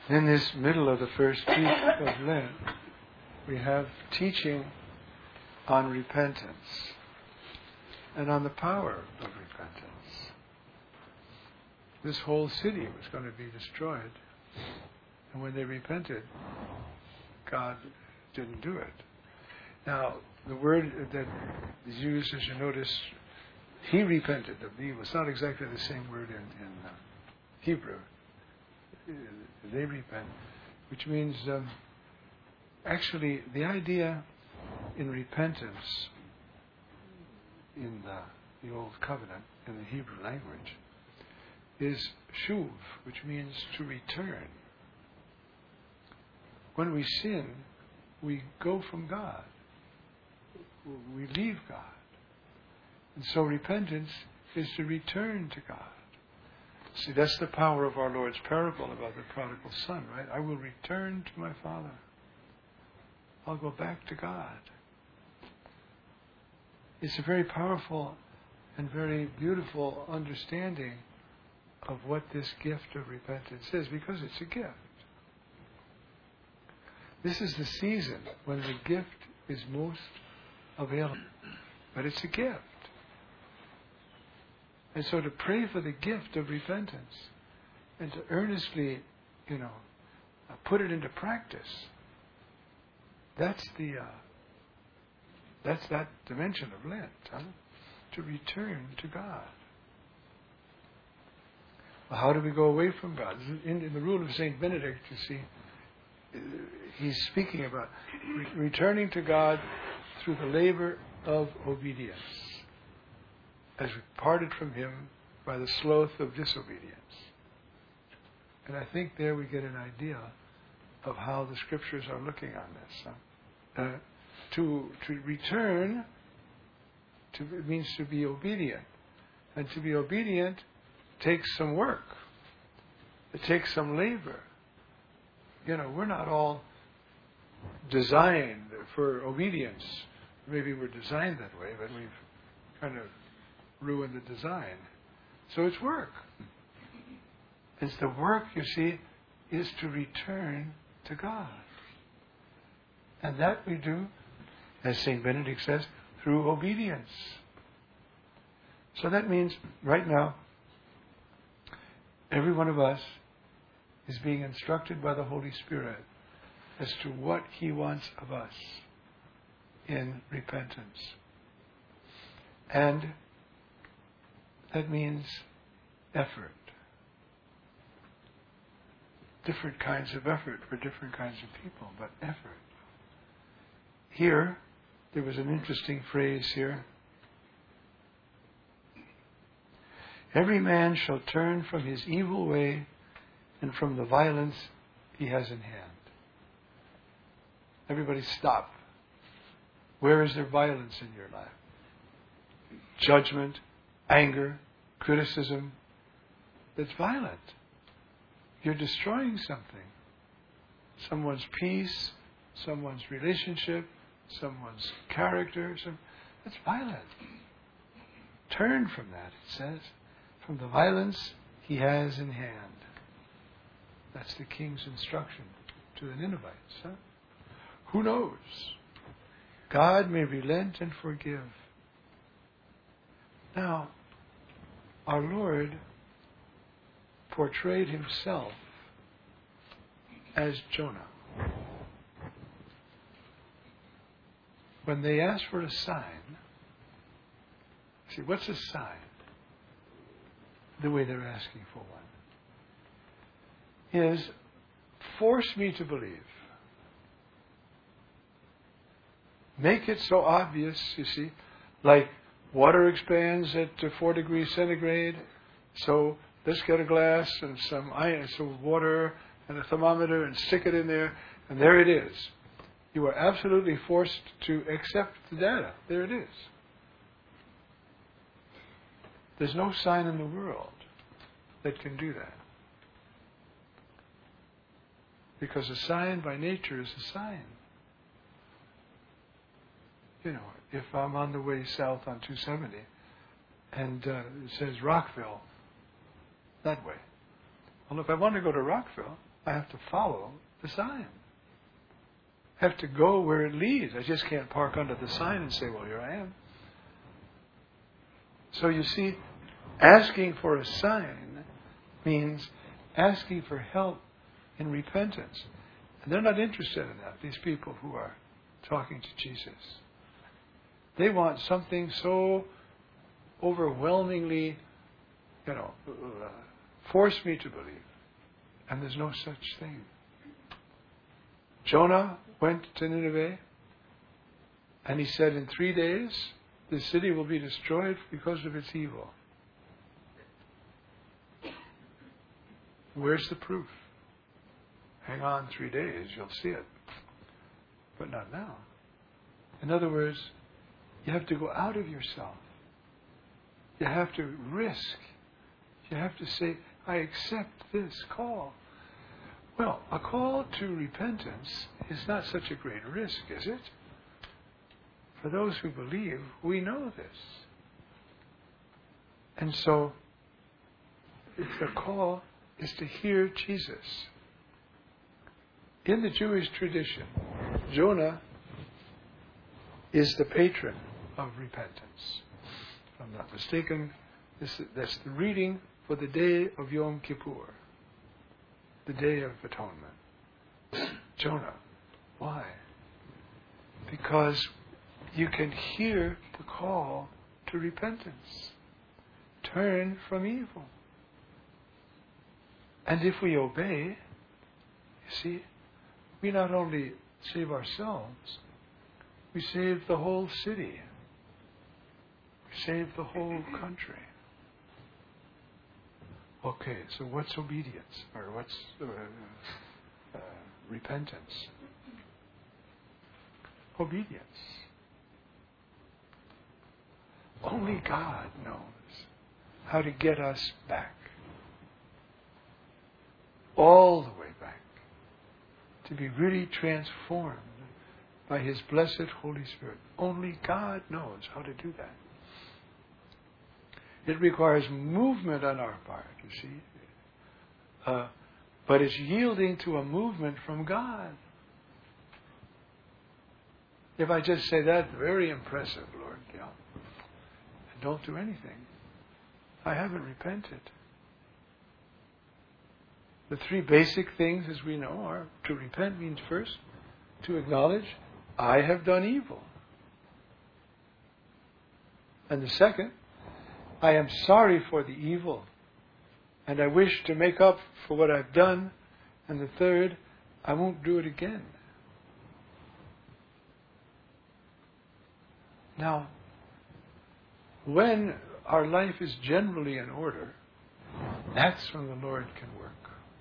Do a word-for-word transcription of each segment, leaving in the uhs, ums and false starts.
In this middle of the first week of Lent, we have teaching on repentance and on the power of repentance. This whole city was going to be destroyed, and when they repented, God didn't do it. Now, the word that is used, as you notice, he repented of evil. It's not exactly the same word in, in uh, Hebrew. They repent, which means um, actually the idea in repentance in the, the Old Covenant, in the Hebrew language, is shuv, which means to return. When we sin, we go from God. We leave God. And so repentance is to return to God. See, that's the power of our Lord's parable about the prodigal son, right? I will return to my Father. I'll go back to God. It's a very powerful and very beautiful understanding of what this gift of repentance is, because it's a gift. This is the season when the gift is most available. But it's a gift. And so to pray for the gift of repentance and to earnestly, you know, uh, put it into practice, that's the, uh, that's that dimension of Lent, huh? To return to God. Well, how do we go away from God? In, in the rule of Saint Benedict, you see, he's speaking about re- returning to God through the labor of obedience, as we parted from Him by the sloth of disobedience. And I think there we get an idea of how the Scriptures are looking on this. Huh? Uh, to to return to, it means to be obedient. And to be obedient takes some work. It takes some labor. You know, we're not all designed for obedience. Maybe we're designed that way, but we've kind of ruined the design. So it's work. It's the work, you see, is to return to God. And that we do, as Saint Benedict says, through obedience. So that means, right now, every one of us is being instructed by the Holy Spirit as to what He wants of us in repentance. And that means effort. Different kinds of effort for different kinds of people, but effort. Here, there was an interesting phrase here. Every man shall turn from his evil way and from the violence he has in hand. Everybody stop. Where is there violence in your life? Judgment, anger, criticism. That's violent. You're destroying something. Someone's peace, someone's relationship, someone's character. Some, that's violent. Turn from that, it says, from the violence he has in hand. That's the king's instruction to the Ninevites. Huh? Who knows? God may relent and forgive. Now, our Lord portrayed Himself as Jonah. When they asked for a sign, see, what's a sign? The way they're asking for one is, force me to believe. Make it so obvious, you see, like water expands at four degrees centigrade, so let's get a glass and some iron, some water and a thermometer and stick it in there, and there it is. You are absolutely forced to accept the data. There it is. There's no sign in the world that can do that. Because a sign by nature is a sign. You know, if I'm on the way south on two seventy and uh, it says Rockville, that way. Well, if I want to go to Rockville, I have to follow the sign. I have to go where it leads. I just can't park under the sign and say, well, here I am. So you see, asking for a sign means asking for help in repentance. And they're not interested in that, these people who are talking to Jesus. They want something so overwhelmingly, you know, uh, force me to believe. And there's no such thing. Jonah went to Nineveh, and he said, in three days, the city will be destroyed because of its evil. Where's the proof? Hang on three days, you'll see it. But not now. In other words, you have to go out of yourself. You have to risk. You have to say, I accept this call. Well, a call to repentance is not such a great risk, is it? For those who believe, we know this. And so, the call is to hear Jesus. In the Jewish tradition, Jonah is the patron of repentance. If I'm not mistaken, this, that's the reading for the day of Yom Kippur, the Day of Atonement. Jonah. Why? Because you can hear the call to repentance. Turn from evil. And if we obey, you see, we not only save ourselves, we save the whole city. We save the whole country. Okay, so what's obedience? Or what's uh, uh, repentance? Obedience. Only God knows how to get us back. All the way back. To be really transformed by His blessed Holy Spirit. Only God knows how to do that. It requires movement on our part, you see. Uh, but it's yielding to a movement from God. If I just say that, very impressive, Lord, you know, and don't do anything, I haven't repented. The three basic things, as we know, are to repent means first to acknowledge I have done evil. And the second, I am sorry for the evil and I wish to make up for what I've done. And the third, I won't do it again. Now, when our life is generally in order, that's when the Lord can work.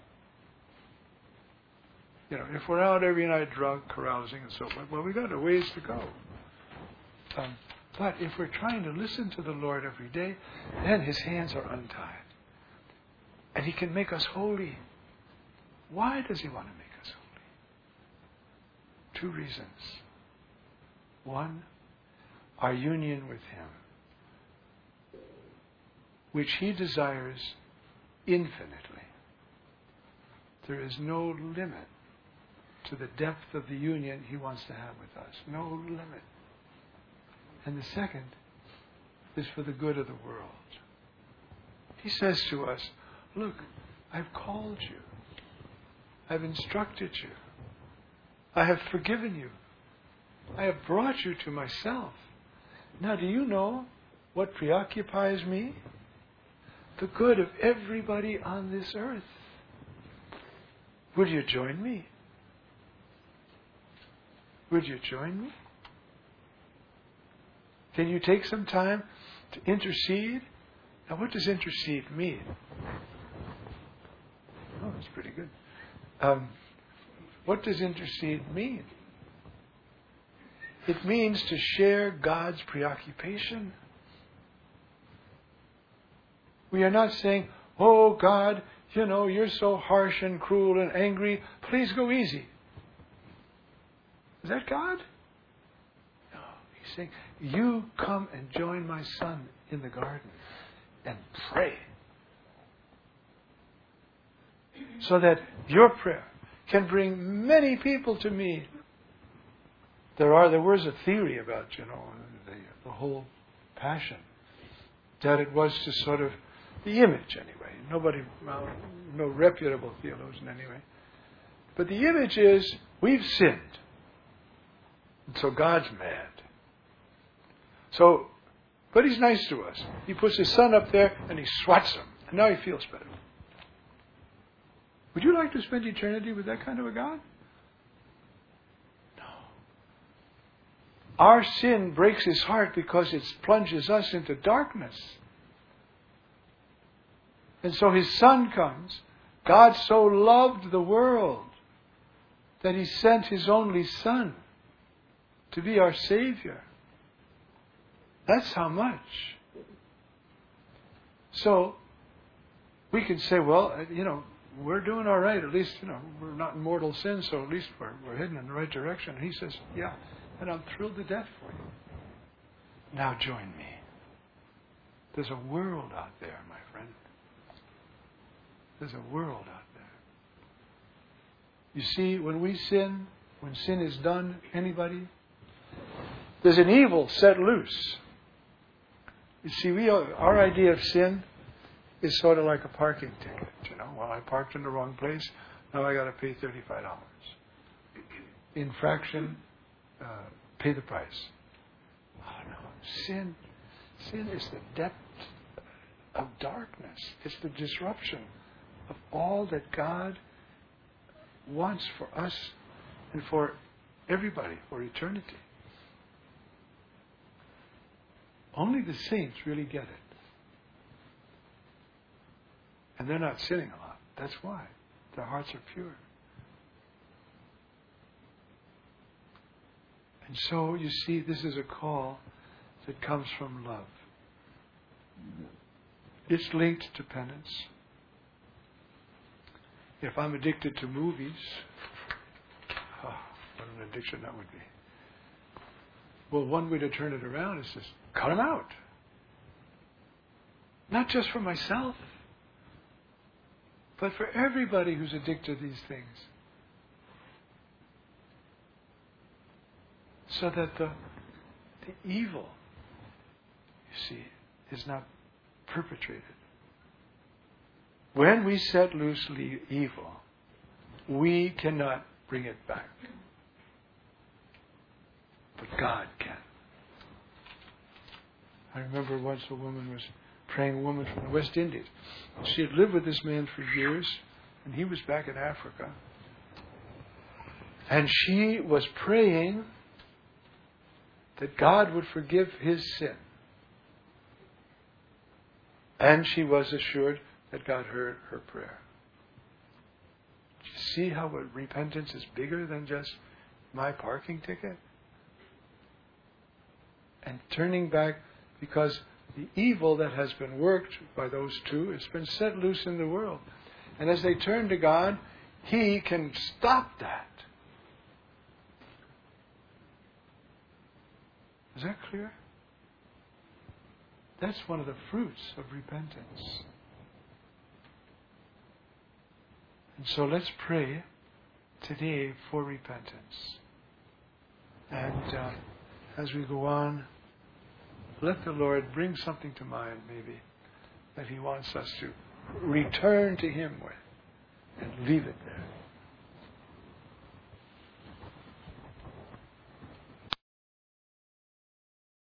You know, if we're out every night drunk, carousing and so forth, well, we've got a ways to go. Um, but if we're trying to listen to the Lord every day, then His hands are untied. And He can make us holy. Why does He want to make us holy? Two reasons. One, our union with Him, which He desires infinitely. There is no limit to the depth of the union He wants to have with us. No limit. And the second is for the good of the world. He says to us, look, I've called you. I've instructed you. I have forgiven you. I have brought you to myself. Now, do you know what preoccupies me? The good of everybody on this earth. Would you join me? Would you join me? Can you take some time to intercede? Now, what does intercede mean? Oh, that's pretty good. Um, what does intercede mean? It means to share God's preoccupation. We are not saying, oh God, you know, you're so harsh and cruel and angry. Please go easy. Is that God? No. He's saying, you come and join my Son in the garden and pray. so that your prayer can bring many people to me. There are there was a theory about, you know, the, the whole passion, that it was to sort of the image anyway. Nobody, well, no reputable theologian anyway. But the image is we've sinned, and so God's mad. So, but He's nice to us. He puts His Son up there and He swats him, and now He feels better. Would you like to spend eternity with that kind of a God? No. Our sin breaks His heart because it plunges us into darkness. And so His Son comes. God so loved the world that He sent His only Son to be our Savior. That's how much. So, we can say, well, you know, we're doing all right. At least, you know, we're not in mortal sin, so at least we're, we're heading in the right direction. And He says, yeah, and I'm thrilled to death for you. Now join me. There's a world out there, my friend. There's a world out there. You see, when we sin, when sin is done, anybody, there's an evil set loose. You see, we our idea of sin is sort of like a parking ticket. You know, well, I parked in the wrong place. Now I got to pay thirty-five dollars. Infraction, uh, pay the price. Oh no, sin, sin is the depth of darkness. It's the disruption of all that God wants for us and for everybody, for eternity. Only the saints really get it. And they're not sinning a lot. That's why. Their hearts are pure. And so, you see, this is a call that comes from love. It's linked to penance. If I'm addicted to movies, oh, what an addiction that would be. Well, one way to turn it around is just cut them out. Not just for myself, but for everybody who's addicted to these things. So that the, the evil, you see, is not perpetrated. When we set loose evil, we cannot bring it back. But God can. I remember once a woman was praying, a woman from the West Indies. She had lived with this man for years, and he was back in Africa. And she was praying that God would forgive his sin. And she was assured that God heard her prayer. Do you see how repentance is bigger than just my parking ticket? And turning back, because the evil that has been worked by those two has been set loose in the world. And as they turn to God, He can stop that. Is that clear? That's one of the fruits of repentance. And so let's pray today for repentance. And uh, as we go on, let the Lord bring something to mind, maybe, that He wants us to return to Him with and leave it there.